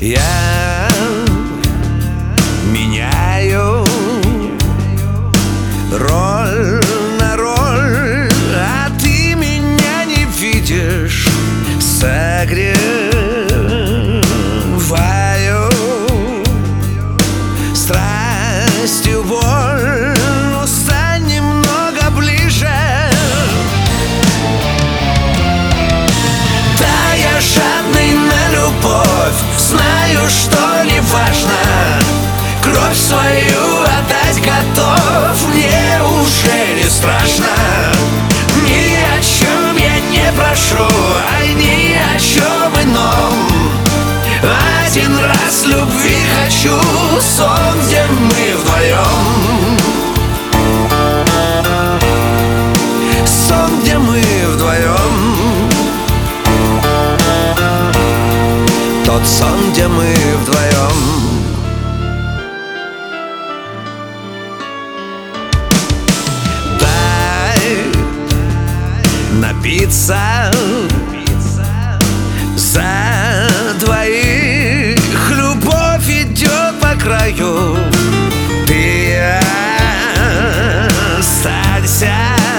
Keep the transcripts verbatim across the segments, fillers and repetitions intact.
Я меняю роль на роль, а ты меня не видишь. Согреваю страстью боль, но стань немного ближе. Да, я жадный на любовь, знаю, что не важно, кровь свою отдать готов. Мне уже не страшно, ни о чем я не прошу, ай, ни о чем ином. Один раз любви хочу, сон, где мы вдвоем. Сон, где мы вдвоем. Тот сон, где мы вдвоем. Дай напиться за двоих. Любовь идет по краю. Ты останься.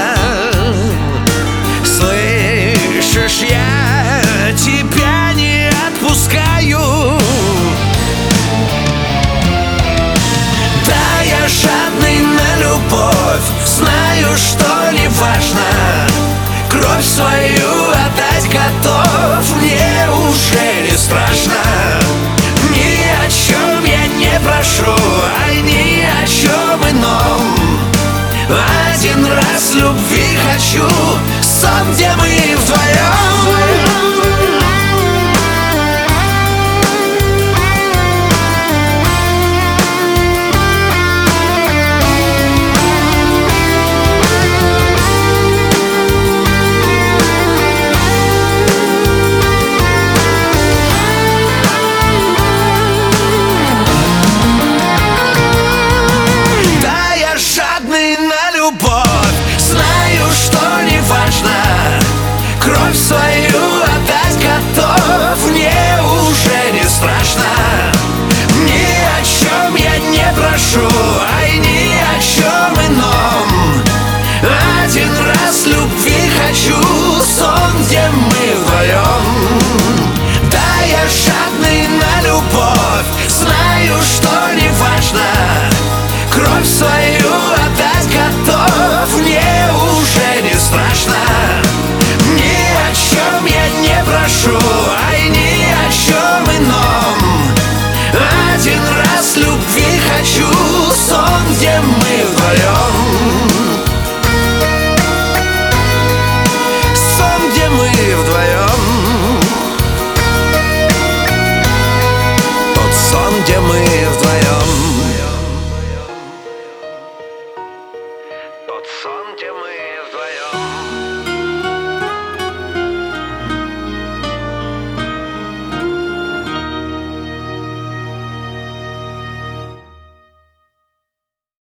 Слышишь, я тебя не отпускаю. Да, я жадный на любовь, знаю, что не важно, кровь свою отдать готов. Мне уже не страшно, ни о чем я не прошу, ай, ни о чем ином. Один раз любви хочу, сон, где мы вдвоем. Знаю, что не важно, кровь свою отдать готов. Мне уже не страшно, ни о чем я не прошу, ай, ни о чем ином. Один раз любви хочу, сон, где мы вдвоем. Да, я жадный на любовь, знаю, что не важно, кровь свою отдать готов. Мне уже не страшно, ни о чем я не прошу, ай, ни о чем ином. Один раз любви хочу, сон, где мы вдвоем.